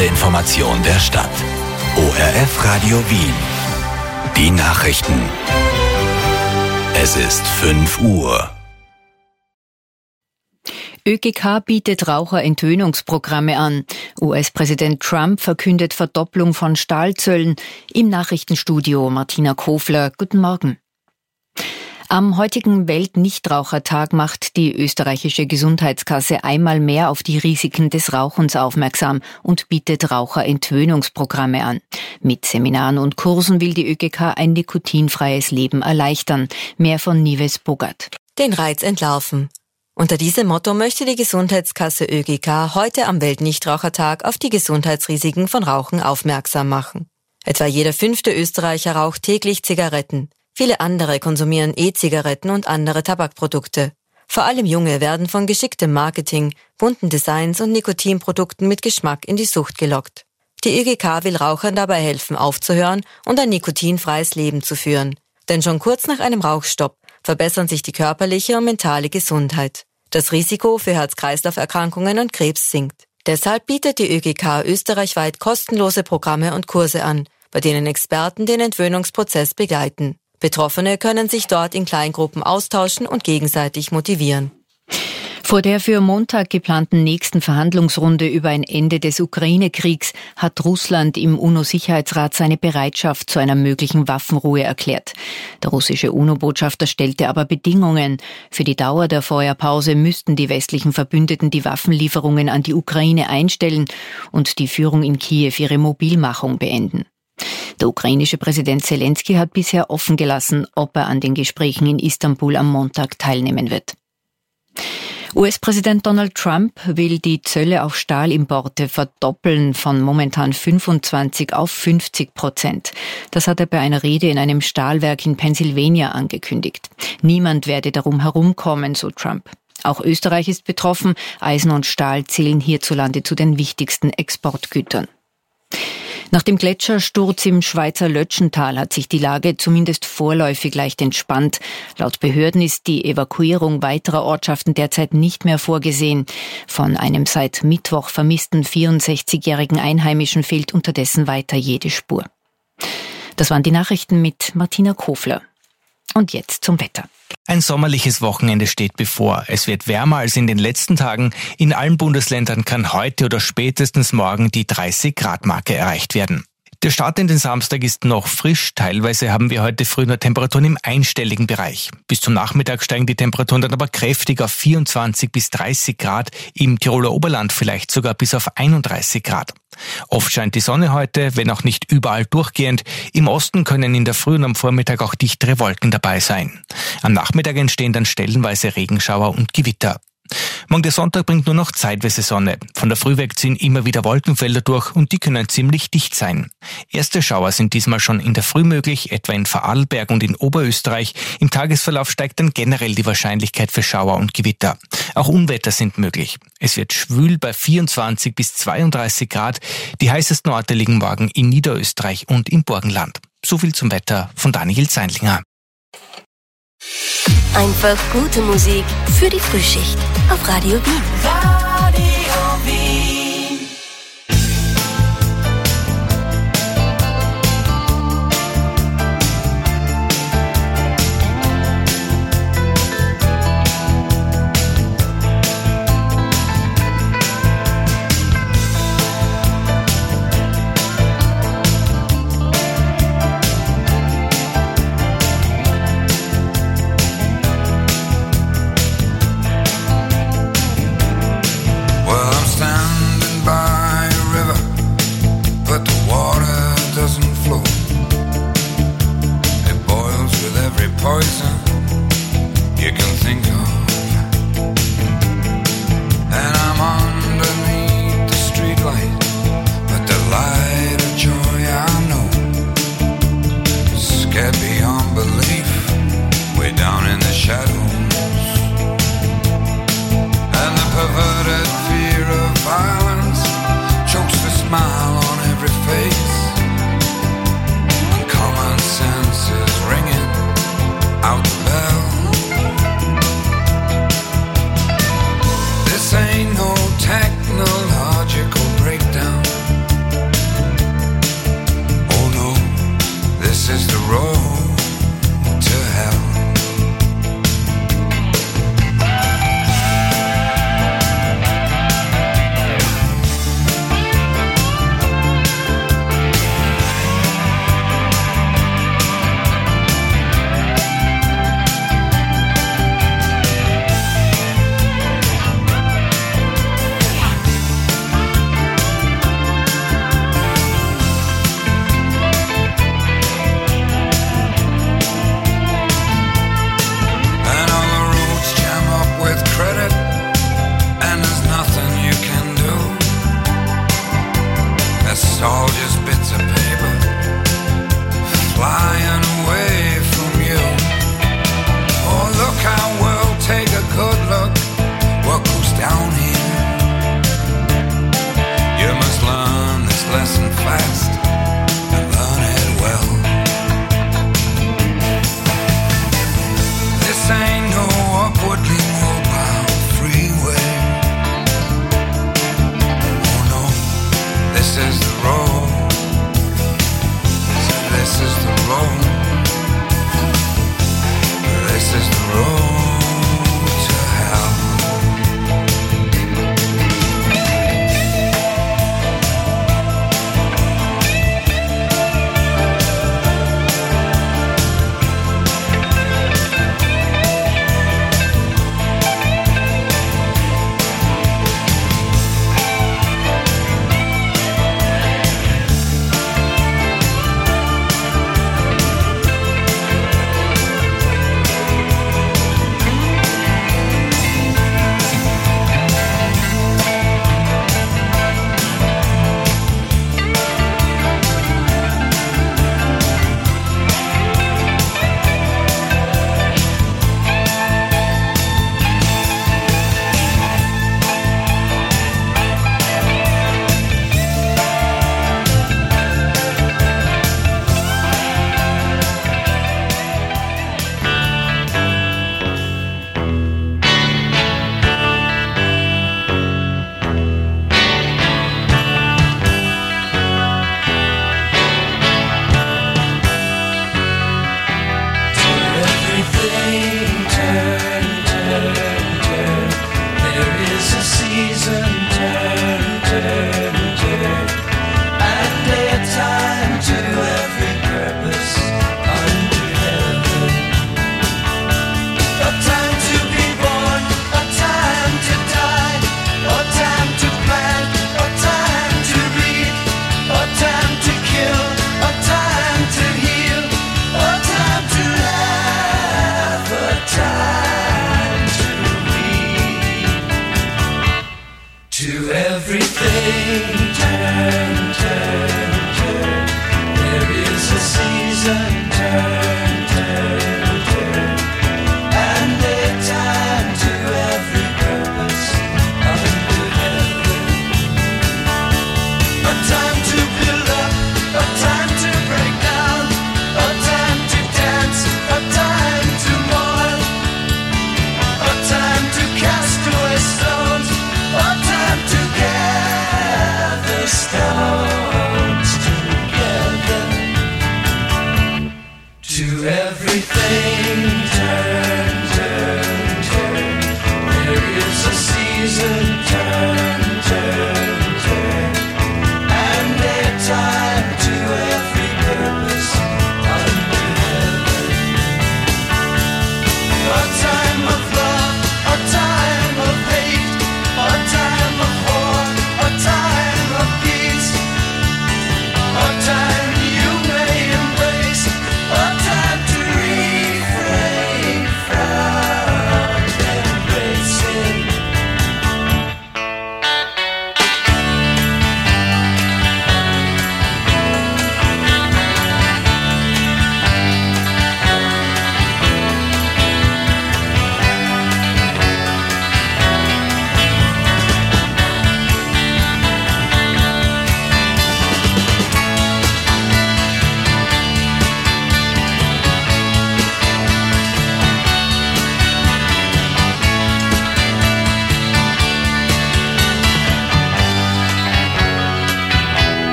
erste Information der Stadt. ORF Radio Wien. Die Nachrichten. Es ist 5 Uhr. ÖGK bietet Raucherentwöhnungsprogramme an. US-Präsident Trump verkündet Verdopplung von Stahlzöllen. Im Nachrichtenstudio Martina Kofler. Guten Morgen. Am heutigen Weltnichtrauchertag macht die österreichische Gesundheitskasse einmal mehr auf die Risiken des Rauchens aufmerksam und bietet Raucherentwöhnungsprogramme an. Mit Seminaren und Kursen will die ÖGK ein nikotinfreies Leben erleichtern. Mehr von Nives Bogat. Den Reiz entlarven. Unter diesem Motto möchte die Gesundheitskasse ÖGK heute am Weltnichtrauchertag auf die Gesundheitsrisiken von Rauchen aufmerksam machen. Etwa jeder 5. Österreicher raucht täglich Zigaretten. Viele andere konsumieren E-Zigaretten und andere Tabakprodukte. Vor allem Junge werden von geschicktem Marketing, bunten Designs und Nikotinprodukten mit Geschmack in die Sucht gelockt. Die ÖGK will Rauchern dabei helfen, aufzuhören und ein nikotinfreies Leben zu führen. Denn schon kurz nach einem Rauchstopp verbessern sich die körperliche und mentale Gesundheit. Das Risiko für Herz-Kreislauf-Erkrankungen und Krebs sinkt. Deshalb bietet die ÖGK österreichweit kostenlose Programme und Kurse an, bei denen Experten den Entwöhnungsprozess begleiten. Betroffene können sich dort in Kleingruppen austauschen und gegenseitig motivieren. Vor der für Montag geplanten nächsten Verhandlungsrunde über ein Ende des Ukraine-Kriegs hat Russland im UNO-Sicherheitsrat seine Bereitschaft zu einer möglichen Waffenruhe erklärt. Der russische UNO-Botschafter stellte aber Bedingungen. Für die Dauer der Feuerpause müssten die westlichen Verbündeten die Waffenlieferungen an die Ukraine einstellen und die Führung in Kiew ihre Mobilmachung beenden. Der ukrainische Präsident Zelensky hat bisher offen gelassen, ob er an den Gesprächen in Istanbul am Montag teilnehmen wird. US-Präsident Donald Trump will die Zölle auf Stahlimporte verdoppeln von momentan 25 auf 50%. Das hat er bei einer Rede in einem Stahlwerk in Pennsylvania angekündigt. Niemand werde darum herumkommen, so Trump. Auch Österreich ist betroffen. Eisen und Stahl zählen hierzulande zu den wichtigsten Exportgütern. Nach dem Gletschersturz im Schweizer Lötschental hat sich die Lage zumindest vorläufig leicht entspannt. Laut Behörden ist die Evakuierung weiterer Ortschaften derzeit nicht mehr vorgesehen. Von einem seit Mittwoch vermissten 64-jährigen Einheimischen fehlt unterdessen weiter jede Spur. Das waren die Nachrichten mit Martina Kofler. Und jetzt zum Wetter. Ein sommerliches Wochenende steht bevor. Es wird wärmer als in den letzten Tagen. In allen Bundesländern kann heute oder spätestens morgen die 30-Grad-Marke erreicht werden. Der Start in den Samstag ist noch frisch. Teilweise haben wir heute früh nur Temperaturen im einstelligen Bereich. Bis zum Nachmittag steigen die Temperaturen dann aber kräftig auf 24 bis 30 Grad. Im Tiroler Oberland vielleicht sogar bis auf 31 Grad. Oft scheint die Sonne heute, wenn auch nicht überall durchgehend. Im Osten können in der Früh und am Vormittag auch dichtere Wolken dabei sein. Am Nachmittag entstehen dann stellenweise Regenschauer und Gewitter. Morgen der Sonntag bringt nur noch zeitweise Sonne. Von der Früh weg ziehen immer wieder Wolkenfelder durch und die können ziemlich dicht sein. Erste Schauer sind diesmal schon in der Früh möglich, etwa in Vorarlberg und in Oberösterreich. Im Tagesverlauf steigt dann generell die Wahrscheinlichkeit für Schauer und Gewitter. Auch Unwetter sind möglich. Es wird schwül bei 24 bis 32 Grad. Die heißesten Orte liegen morgen in Niederösterreich und im Burgenland. So viel zum Wetter von Daniel Zeindlinger. Einfach gute Musik für die Frühschicht auf Radio Wien. Radio Wien. is the road to hell. It's all just bits of paper flying away from you. Oh, look how we'll take a good look what goes down here. You must learn this lesson fast and learn it well. This ain't no upwardly mobile freeway. Oh no, this is the road. So this is the road. This is the road to hell.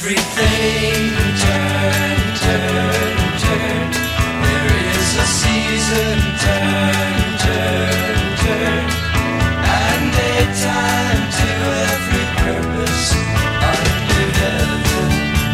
everything turn, turn, turn. There is a season, turn, turn, turn. And a time to every purpose under heaven.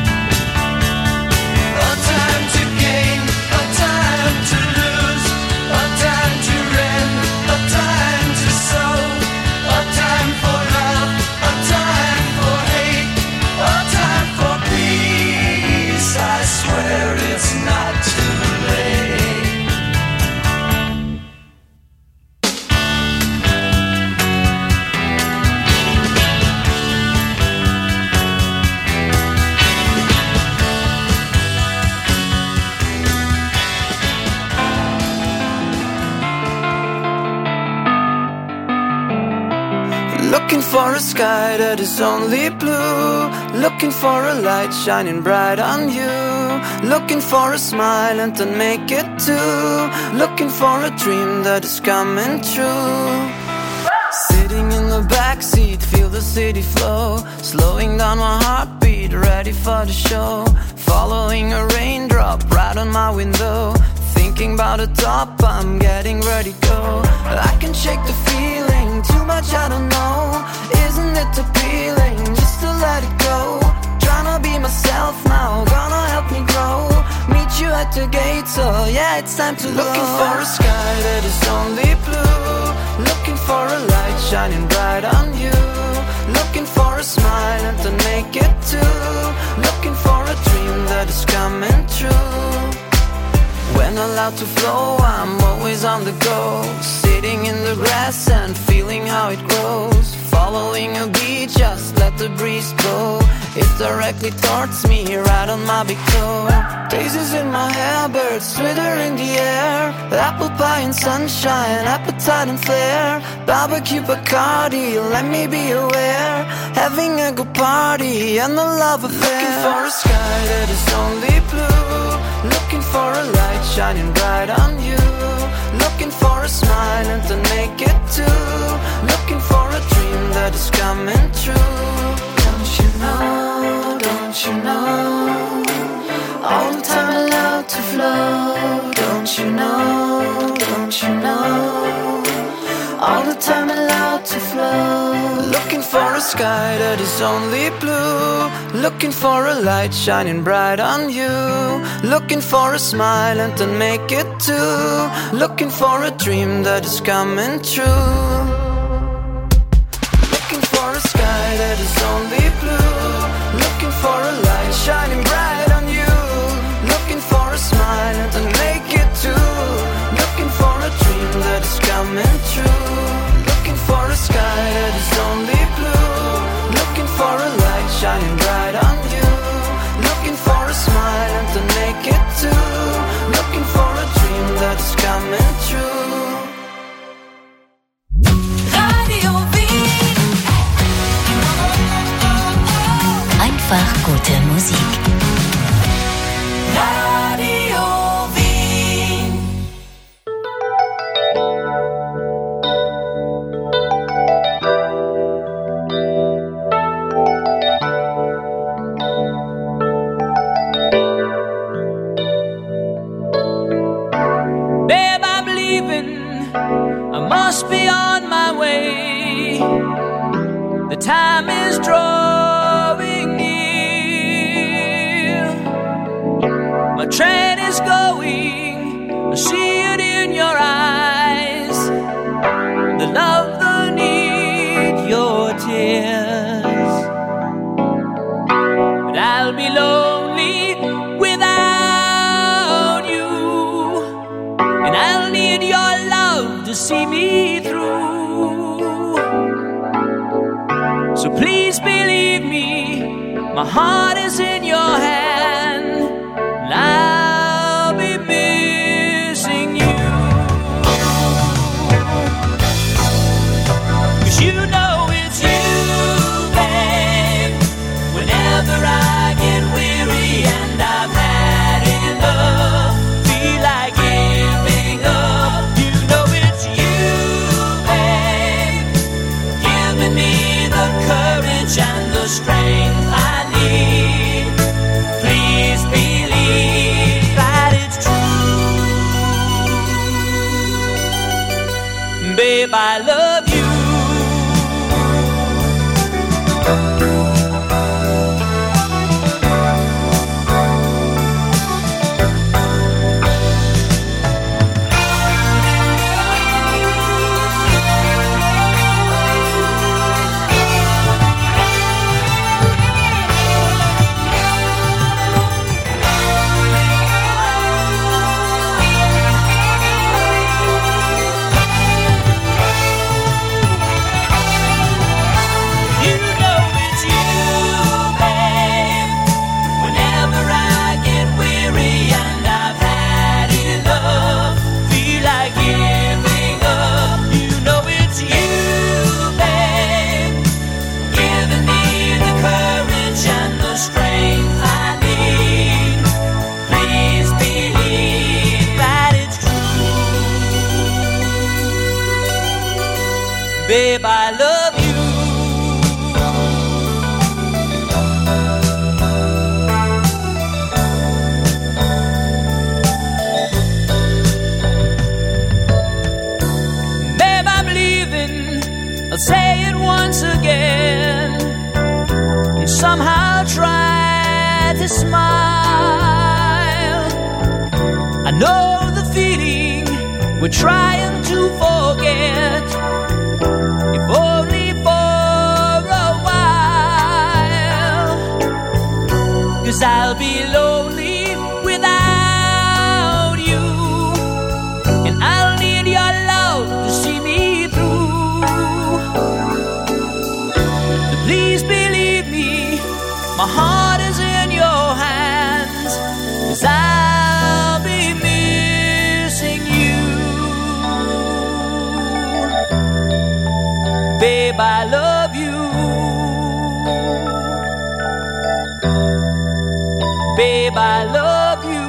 A time to gain, a time to lose, a time to rend, a time to sow, a time for love, a time for hate, a time for peace. I swear it's not too late. Looking for a sky that is only blue. Looking for a light shining bright on you. Looking for a smile and then make it two. Looking for a dream that is coming true. Sitting in the backseat, feel the city flow. Slowing down my heartbeat, ready for the show. Following a raindrop right on my window. Thinking about a top, I'm getting ready to go. I can shake the feeling, too much I don't know. Isn't it appealing, just to let it go. Tryna be myself now, gonna help me grow. Meet you at the gate, so yeah, it's time to go. Looking for a sky that is only blue. Looking for a light shining bright on you. Looking for a smile and to make it two. Looking for a dream that is coming true. When allowed to flow, I'm always on the go. Sitting in the grass and feeling how it grows. Following a beat, just let the breeze blow. It directly towards me, right on my big toe. Daisies in my hair, birds twitter in the air. Apple pie and sunshine, appetite and flair. Barbecue Bacardi, let me be aware. Having a good party and a love affair. Looking for a sky that is only blue. Looking for a light shining bright on you. Looking for a smile and to make it two. Looking for a dream that is coming true. Don't you know, don't you know, all the time allowed to flow. Don't you know, don't you know, all the time allowed to flow. Looking for a sky that is only blue. Looking for a light shining bright on you. Looking for a smile and then make it two. Looking for a dream that is coming true. Looking for a sky that is only blue. Looking for a light shining bright on you. Looking for a smile and then make it two. Looking for a dream that is coming true. Looking for a sky that is only blue. Looking for a light shining bright on you. Looking for a smile and to make it two. Looking for a dream that is coming true. Radio Wien. Einfach gute Musik. Radio Wien. Babe, I'm leaving. I must be on my way. The time is drawing near. My train is going. I see it in your eyes. The love, the need, your tears. But I'll be lonely without you. And I'll need your love to see me through. So please believe me, my heart is in your hand, and I'll be missing you. 'Cause you know it's you, babe. Whenever I get weary and I've had enough, feel like giving up, you know it's you, babe. Giving me the courage and the strength I need. Babe, I love you. Babe, I'm leaving. I'll say it once again and somehow try to smile. I know the feeling we're trying to forget, if only for a while. 'Cause I'll be lonely without you, and I'll need your love to see me through. So please believe me, my heart is in your hands, 'cause I'll be missing you. Babe, I love you. Babe, I love you.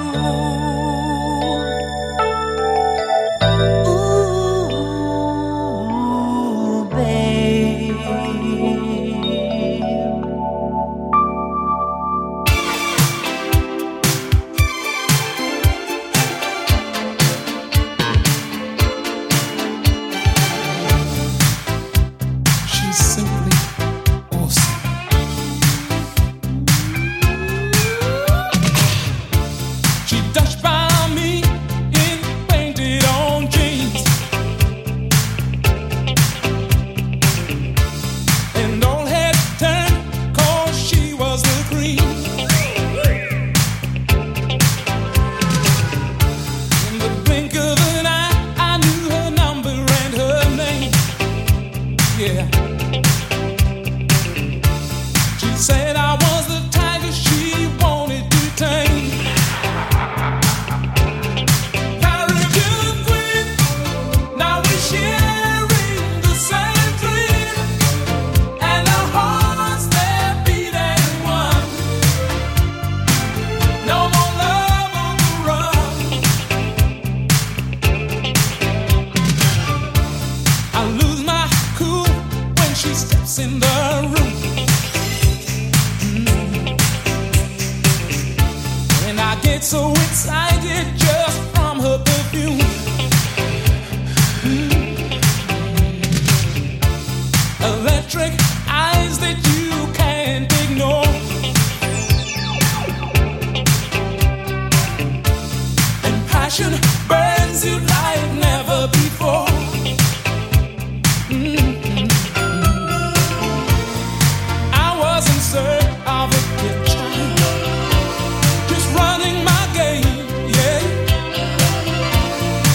Ooh, babe. So excited just from her perfume. Electric eyes that you can't ignore, and passion burns you like never before. I was in search of a picture, just running my game, yeah.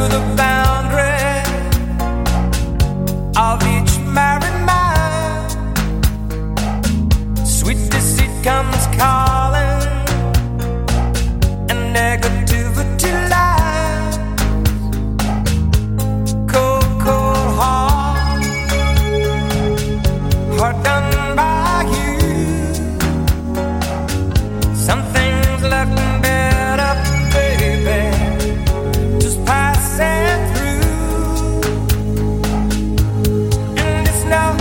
the boundary of each married man. Sweet deceit comes calling, and negativity lies. Cold, cold heart, heart done by you. Something's looking better, baby, just passing through. And it's no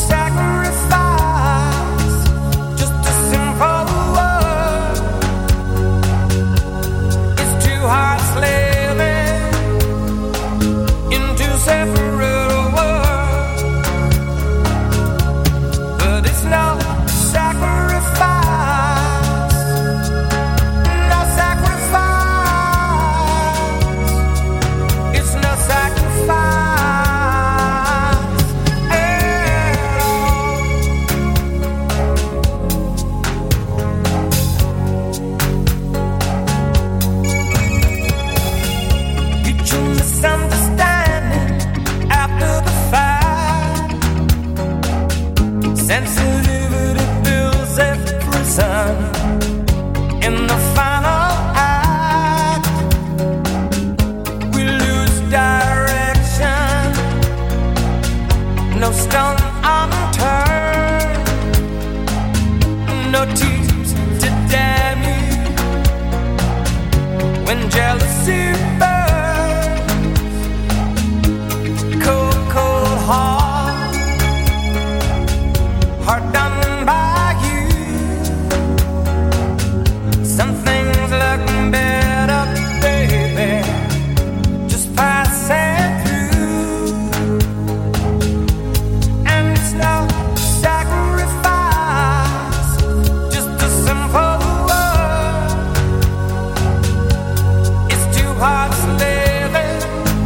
sacrifice, just a simple word. It's two hearts living in two separate worlds, but it's no sacrifice. Sensitivity builds a prison. In the final act, we lose direction. No stone unturned, no tears to damn you. When jealousy burns, cold, cold heart, heart done by you. Something's looking better, baby, just passing through. And it's no sacrifice, just a simple word. It's two hearts living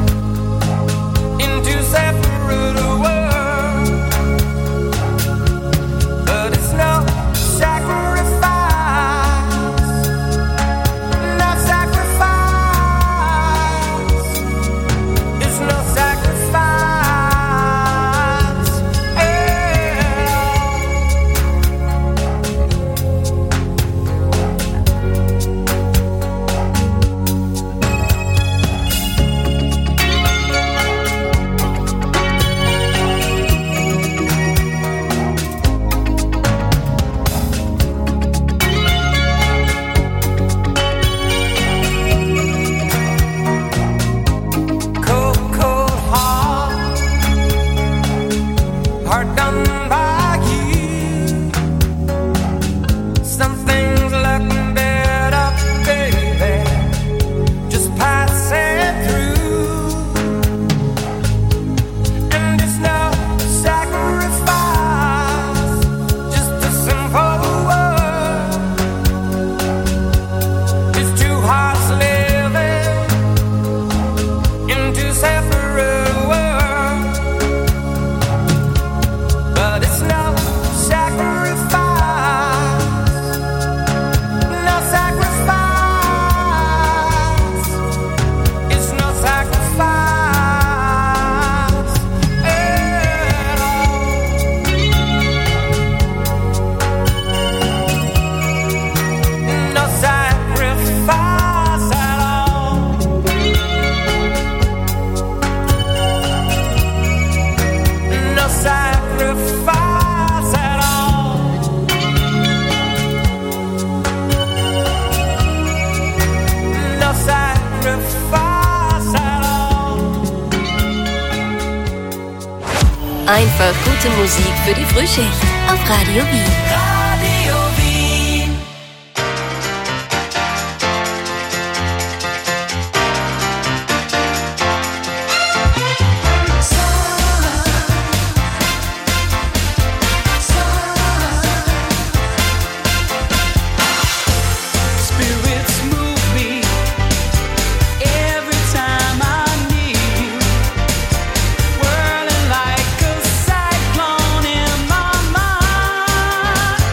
in two separate worlds, but it's no sacrifice, no sacrifice. It's no sacrifice at cold, cold heart, heart done by you. Something's looking better, baby, just passing through. And it's no sacrifice, just a simple word. It's two hearts living in two separate worlds, but it's no sacrifice, no sacrifice. It's no sacrifice at all. No sacrifice at all. No sacrifice at all. No sacrifice at all. Einfach gute Musik für die Frühschicht auf Radio Wien. Radio Wien. Spirits move me every time I need you, whirling like a cyclone in my mind.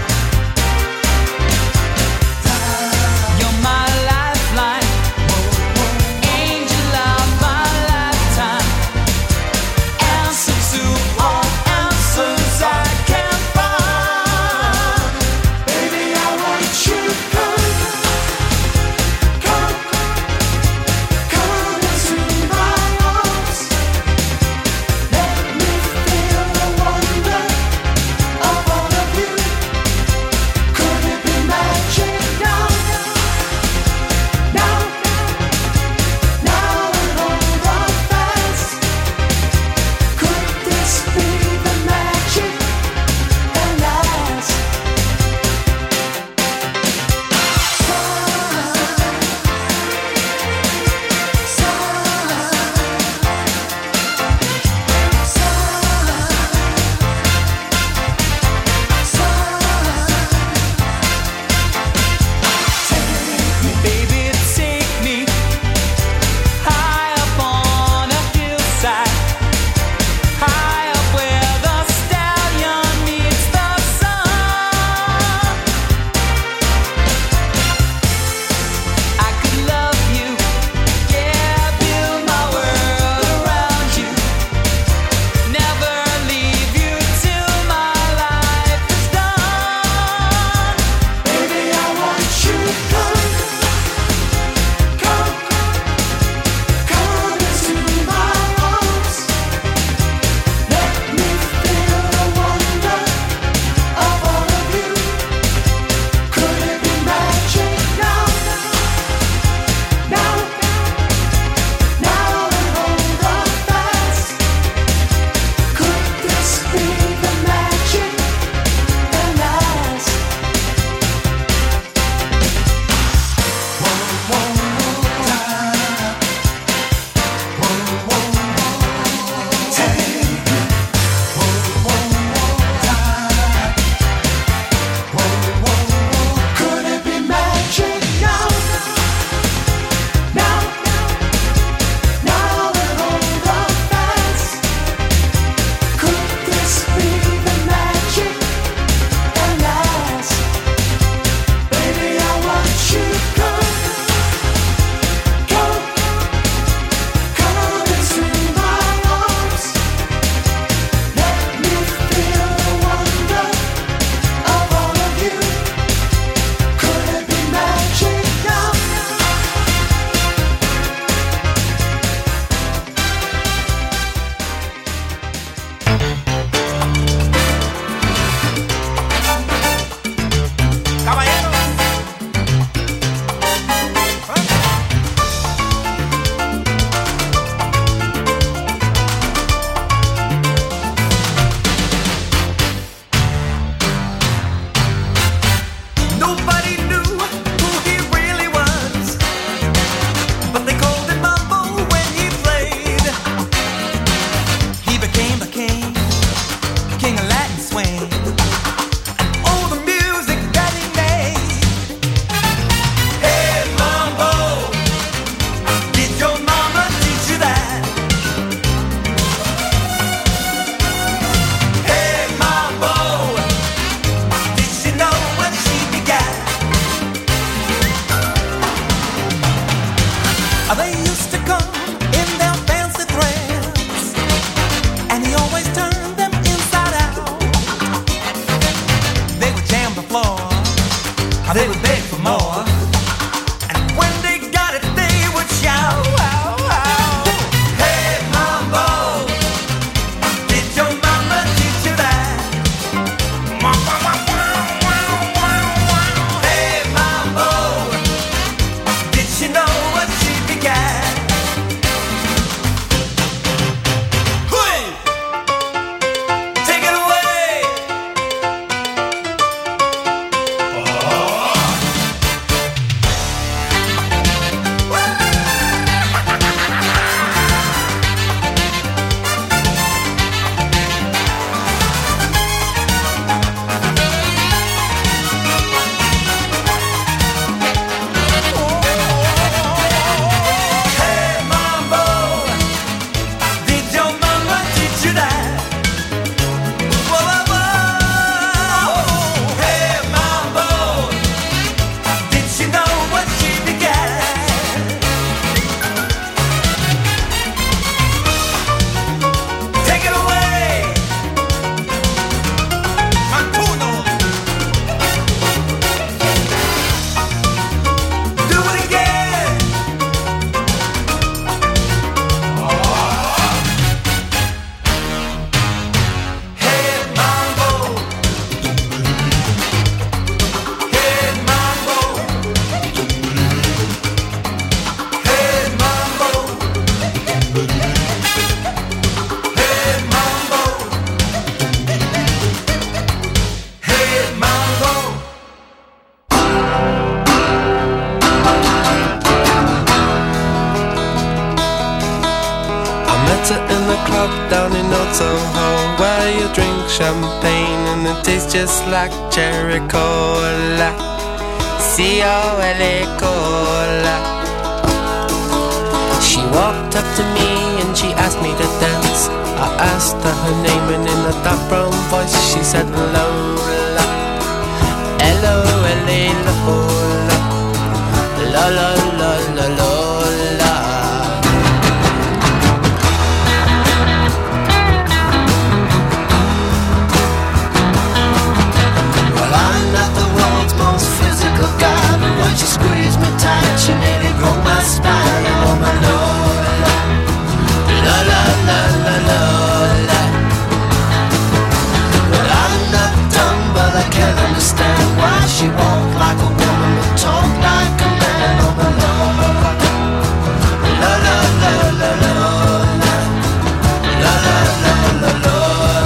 they would beg for more. And when they got it, they would shout, hey, Mambo, did your mama teach you that? Hey, Mambo, did she know what she began? Take it away. Hey, Mambo, did your mama teach you that? Whoa, whoa, whoa. Hey, Mambo, did she know what she began? Take it away. Mantuno. Do it again. Hey, Mambo. Hey, Mambo. Hey, Mambo. Hey, Mambo. Hey, Mambo. I met her in the club down in Old Soho, where you drink champagne and it tastes just like cherry cola. C-O-L-A cola. She walked up to me and she asked me to dance. I asked her her name and in a dark brown voice she said Lola. L-O-L-A Lola. La la la la Lola. Well, I'm not the world's most physical guy, but when she squeezed me tight, she nearly broke my spine. Oh, my Lola, la la la la Lola. Well, I'm not dumb, but I can't understand why she walked like a woman but talked like a man. Oh, my Lola, la la la la Lola, la la la la Lola.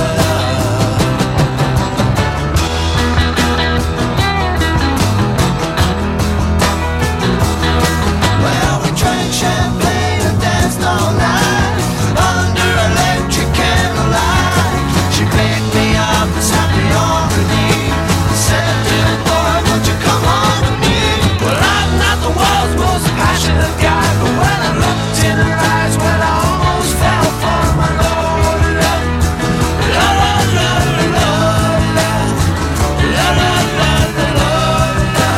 Well, we drank champagne and danced all night under electric candlelight. She picked me up and snapped me on the knee, said, "Dear boy, won't you come on to me?" Well, I'm not the world's most passionate guy, but when I looked in her eyes, well, I almost fell for my Lola. La la la la Lola, la la la la Lola.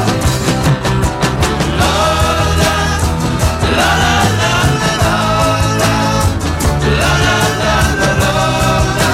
Lola, la la la la Lola, la la la la Lola.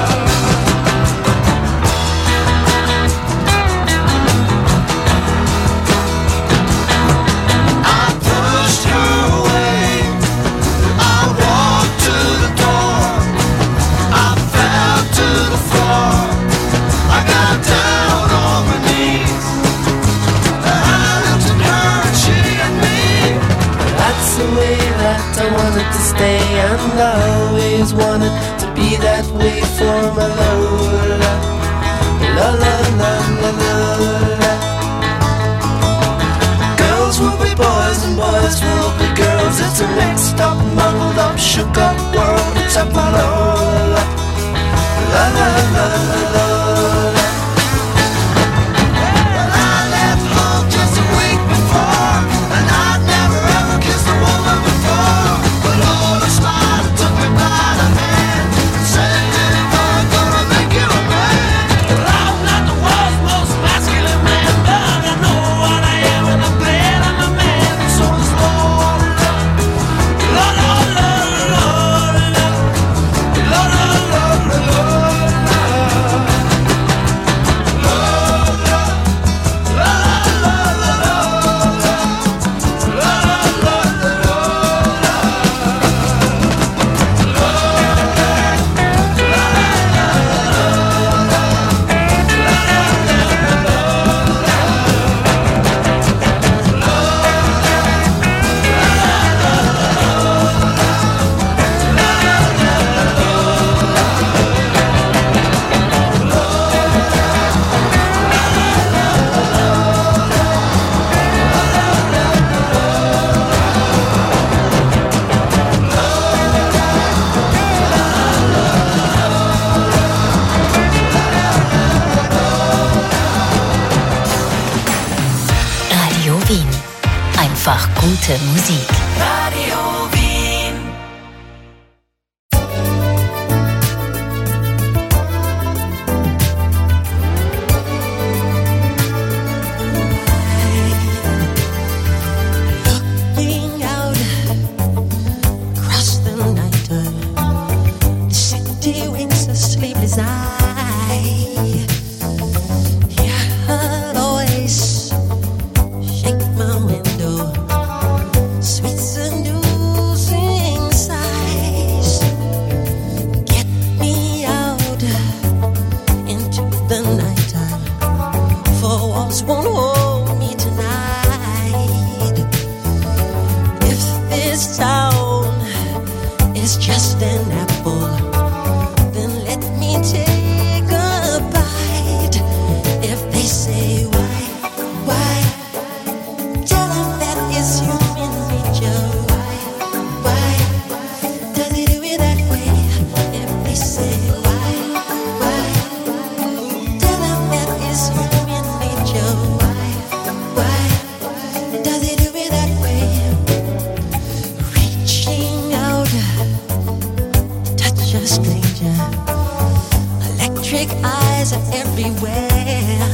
I pushed her away. I walked to the door. I fell to the floor. I got down on my knees. I looked at her and she at me. That's the way that I wanted to stay, and I always wanted to be that way for my Lola. La la la la Lola. Girls will be boys and boys will be girls. It's a mixed up, muddled up, shook up world except my Lola. La la la la Lola. Well, I left home just a week before, and I'd never ever kissed a woman before. But Lola smiled and took me by the hand and said, "Dear boy, I'm gonna make you a man." Well, I'm not the world's most masculine man, but I know what I am, and I'm glad I'm a man. So is Lola. La la la la Lola. Einfach gute Musik. Radio Wien. Looking out across the night, the city winks a sleepless eye. Hear her voice shake my window, sweet seducing sighs. Get me out into the nighttime, for walls won't hold me tonight. If this town is just an apple, then let me take a bite. If they say why, tell them that it's human nature. Why, does it do it that way? If they say why, tell them that it's human nature. Why, does it do it that way? Reaching out to touch a stranger, electric eyes are everywhere.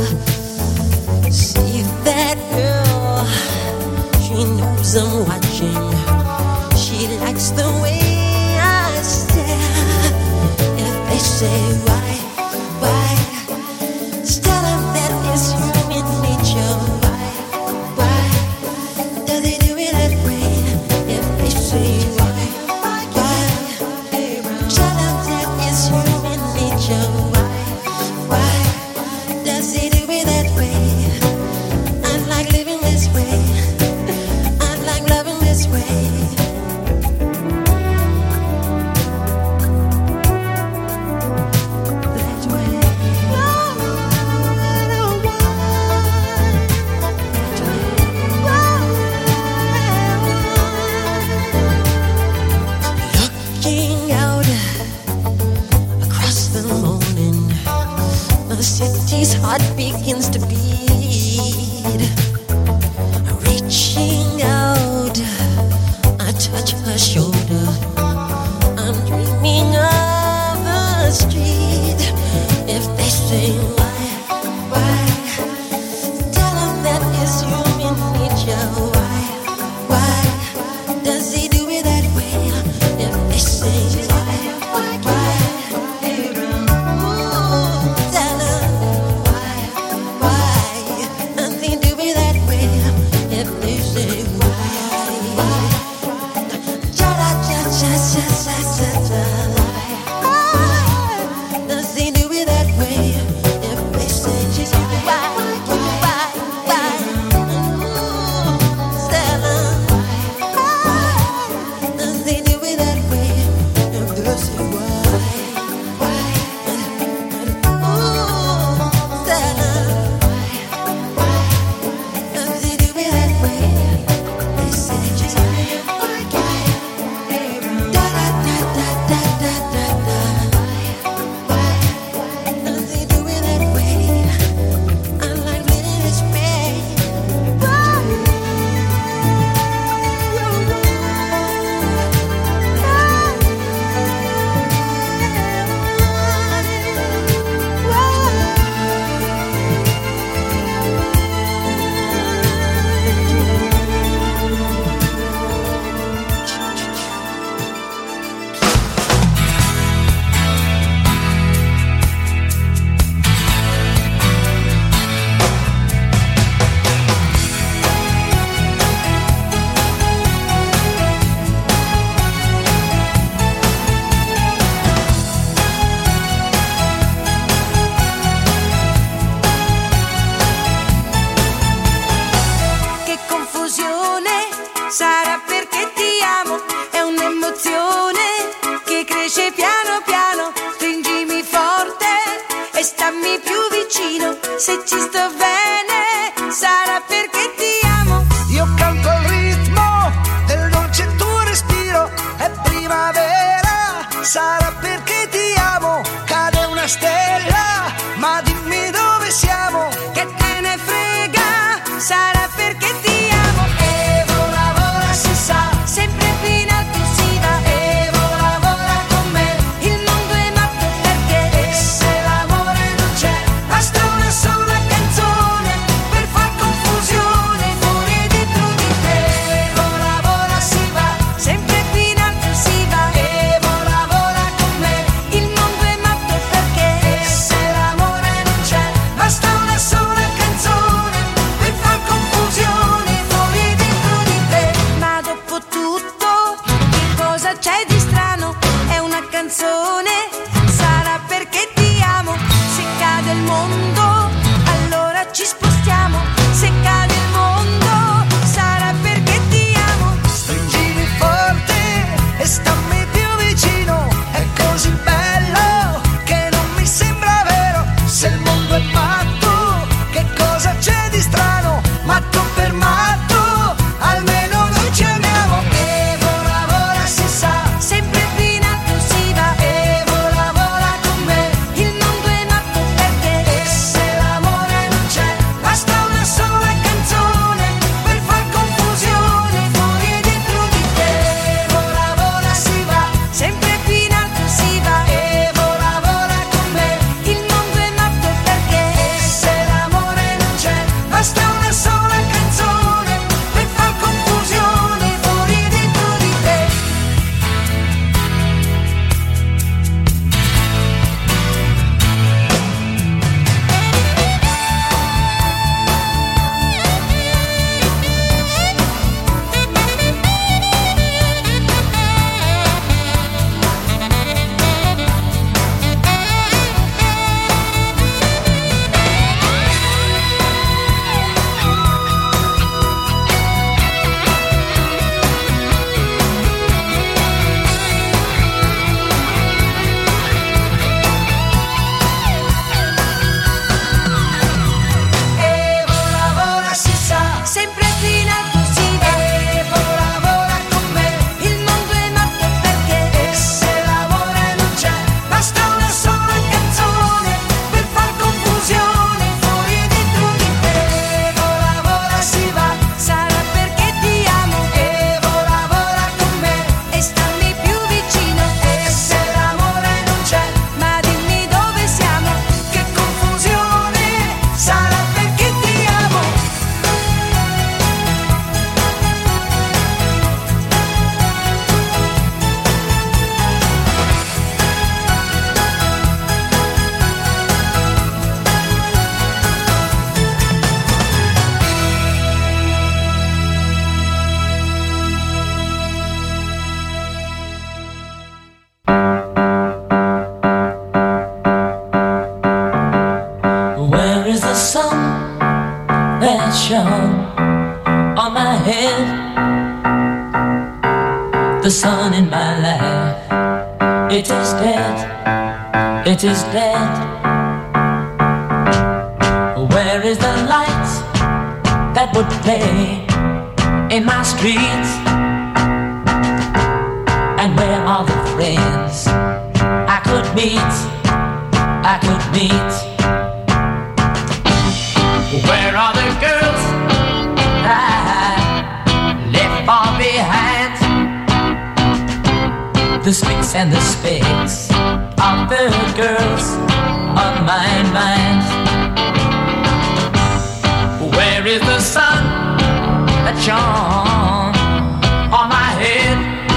See that girl, she knows I'm watching. She likes the way I stare. If they say why, tell them that it's human nature. Why, does it do it that way? If they say why, tell them that it's human nature. Why, does it do it that way? I like living this way. I like loving this way. That way. Looking out across the morning, the city's heart begins to beat. Reaching out, I touch her shoulder. I'm dreaming of a street. If they say why, tell them that it's human nature. Why, does he do it that way? If they say why, tell them why, does he do it that way? If they say why, does he do it that way? If they say why, tell them does he do it that way? If they say why, tell them does he do it that way? They say does he do it that way? I like living this way. Che confusione, sarà perché ti amo, è un'emozione che cresce piano piano, stringimi forte e stammi più vicino, se ci sto bene, sarà perché ti amo. Io canto il ritmo del dolce tuo respiro, è primavera, sarà perché ti amo, cade una stella, ma dimmi dove siamo. Che te ne frega, sarà perché ti amo. sun in my life, it is dead, it is dead. Where is the light that would play in my streets? And where are the friends I could meet, I could meet? Where are the girls I left far behind? The sticks and the spades of the girls on my mind. Where is the sun that shone on my head?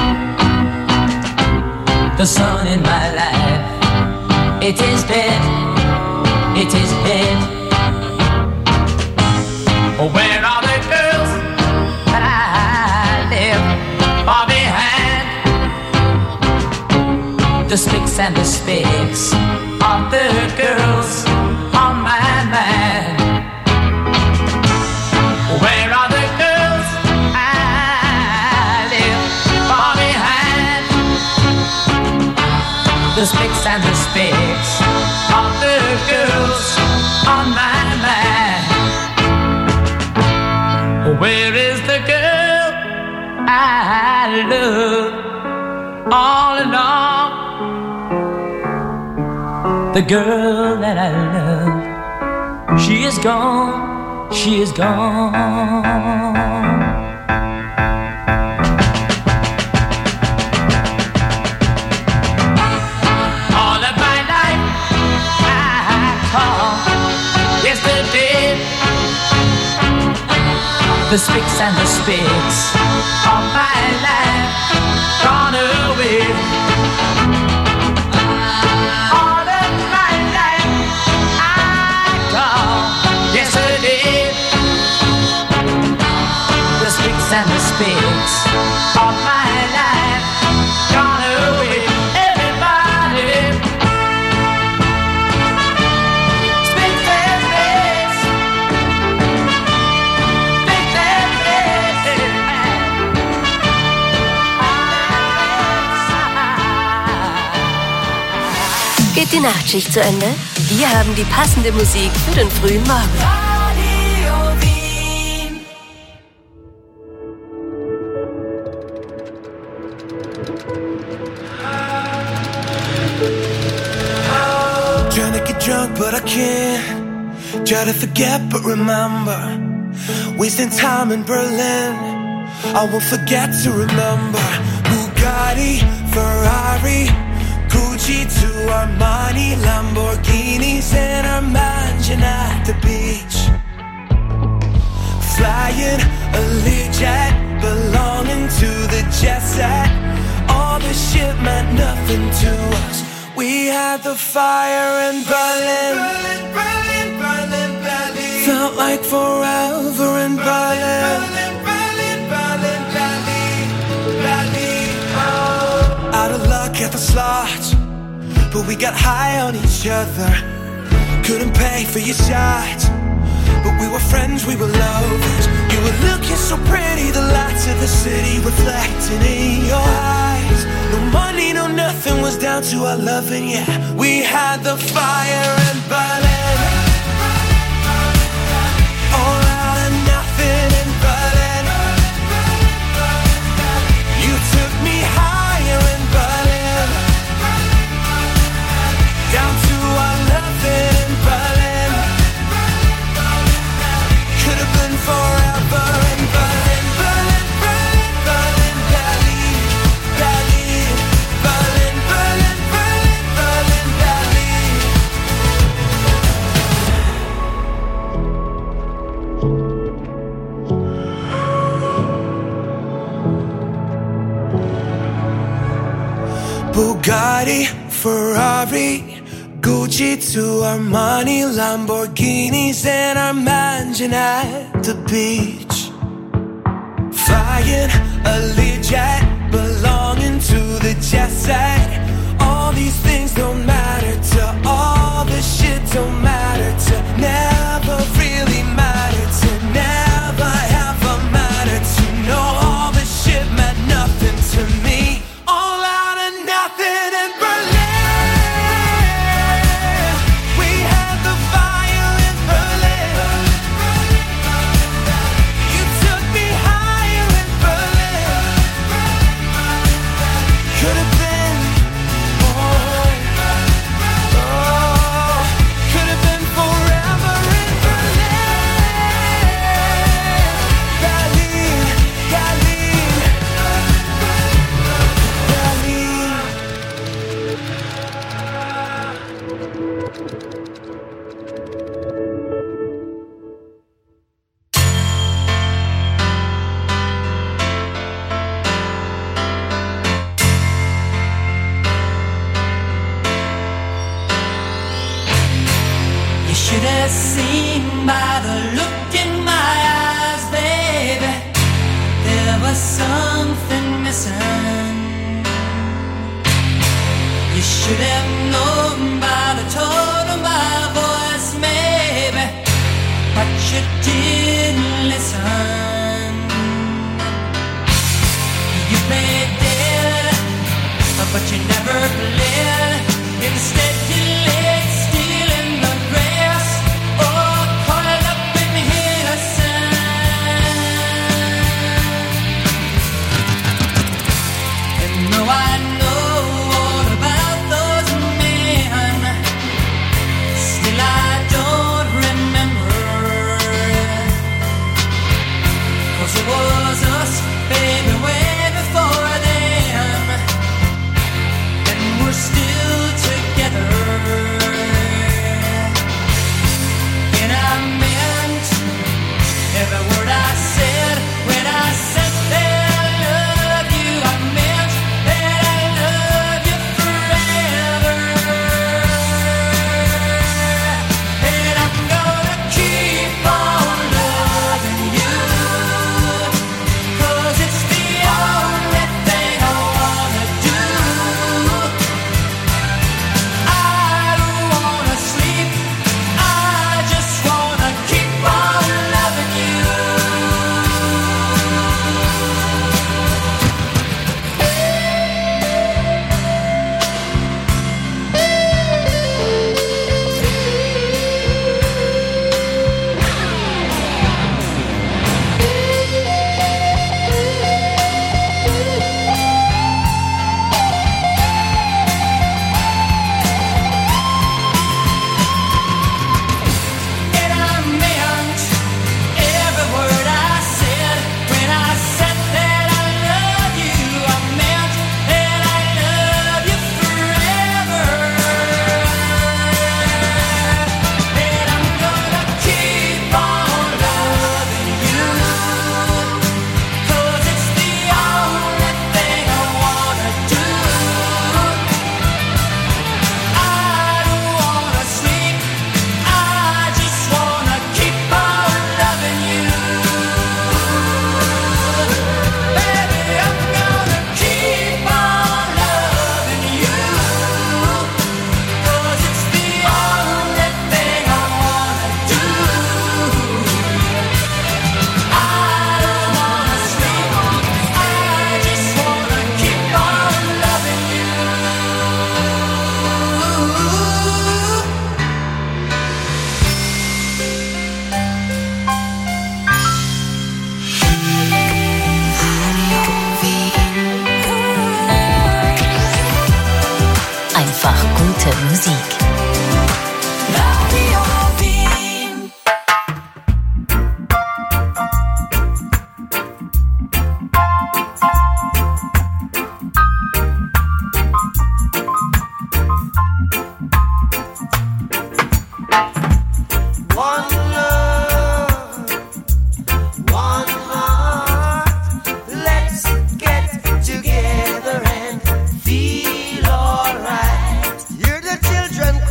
The sun in my life, it is dead, it is dead. Where are the girls that I left far behind? The sticks and the spades of the girls on my mind. Where are the girls I left far behind? The sticks and the spades of the girls on my mind. Where is the girl I love all along? The girl that I love, she is gone, she is gone. All of my life I call yesterday. The sticks and the spades of my life gone away. All of my life I call yesterday. The sticks and the spades of my life gone away. Everybody, sticks and spades, sticks and spades. Geht die Nachtschicht zu Ende? Wir haben die passende Musik für den frühen Morgen. Radio Wien. Trying to get drunk but I can't. Try to forget but remember. Wasting time in Berlin, I won't forget to remember. Bugatti, Ferrari, Gucci to Armani, Lamborghinis and our mansion at the beach. Flying a Learjet, belonging to the jet set. All this shit meant nothing to us. We had the fire in Berlin. Berlin, Berlin, Berlin. Felt like forever in Berlin. Berlin, Berlin, Berlin, Berlin. Oh. Out of luck at the slots, but we got high on each other. Couldn't pay for your shots, but we were friends, we were lovers. You were looking so pretty, the lights of the city reflecting in your eyes. No money, no nothing was down to our loving, yeah. We had the fire in Berlin. All out and nothing in Berlin. You took me higher in Berlin. Down to our loving in Berlin. Could have been forever in Berlin. Berlin, Berlin, Berlin, Berlin, Berlin, Berlin, Berlin, Berlin, Berlin, Berlin. Bugatti, Ferrari, Gucci to Armani, Lamborghinis and our mansion at the beach. Flying a Learjet, belonging to the jet set. All these things don't matter to, all this shit don't matter to, never really matter to, never ever matter to. No, all this shit meant nothing to me. have seen by the look in my eyes, baby, there was something missing. You should have known by the tone of my voice, maybe, but you didn't listen. You played dead, but you never played. Instead you laid still in the grass, oh, coiled up in innocence. And though I know all about those men, still I don't remember. 'Cause it was us, baby, way before then, and we're still together. And I meant every word I said when I said that I love you. I meant that I love you forever. And I'm gonna keep on loving you, 'cause it's the only thing I wanna do. I don't wanna sleep, I just wanna keep on loving you. And I meant every word I said when I said that I love you. I meant that I love you forever. And I'm gonna keep on loving you, 'cause it's the only thing I wanna do. I don't wanna sleep, I just wanna keep on loving you. Baby, I'm gonna keep on loving you, 'cause it's the only thing I wanna do. I don't wanna sleep, I just wanna keep on loving you. Einfach gute Musik. Radio Wien. One love, one heart. Let's get together and feel alright. Hear the children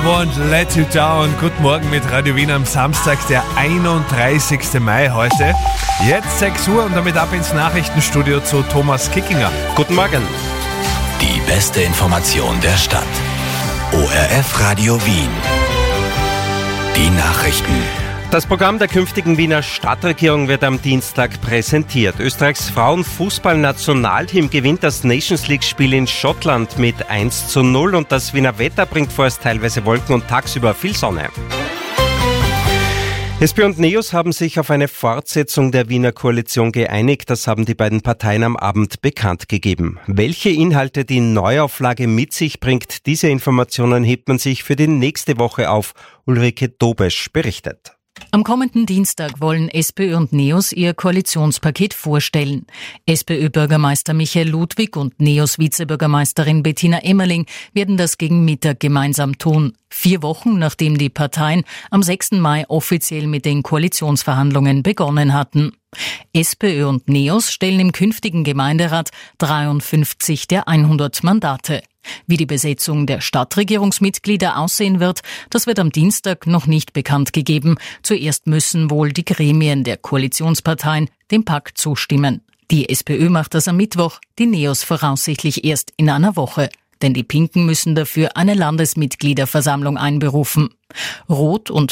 Won't Let You Down. Guten Morgen mit Radio Wien am Samstag, der 31. Mai heute. Jetzt 6 Uhr und damit ab ins Nachrichtenstudio zu Thomas Kickinger. Guten Morgen. Die beste Information der Stadt. ORF Radio Wien. Die Nachrichten. Das Programm der künftigen Wiener Stadtregierung wird am Dienstag präsentiert. Österreichs Frauenfußballnationalteam gewinnt das Nations League-Spiel in Schottland mit 1:0 und das Wiener Wetter bringt vorerst teilweise Wolken und tagsüber viel Sonne. SPÖ und NEOS haben sich auf eine Fortsetzung der Wiener Koalition geeinigt. Das haben die beiden Parteien am Abend bekannt gegeben. Welche Inhalte die Neuauflage mit sich bringt, diese Informationen hebt man sich für die nächste Woche auf. Ulrike Dobesch berichtet. Am kommenden Dienstag wollen SPÖ und NEOS ihr Koalitionspaket vorstellen. SPÖ-Bürgermeister Michael Ludwig und NEOS-Vizebürgermeisterin Bettina Emmerling werden das gegen Mittag gemeinsam tun. 4 Wochen, nachdem die Parteien am 6. Mai offiziell mit den Koalitionsverhandlungen begonnen hatten. SPÖ und NEOS stellen im künftigen Gemeinderat 53 der 100 Mandate. Wie die Besetzung der Stadtregierungsmitglieder aussehen wird, das wird am Dienstag noch nicht bekannt gegeben. Zuerst müssen wohl die Gremien der Koalitionsparteien dem Pakt zustimmen. Die SPÖ macht das am Mittwoch, die NEOS voraussichtlich erst in einer Woche. Denn die Pinken müssen dafür eine Landesmitgliederversammlung einberufen. Rot und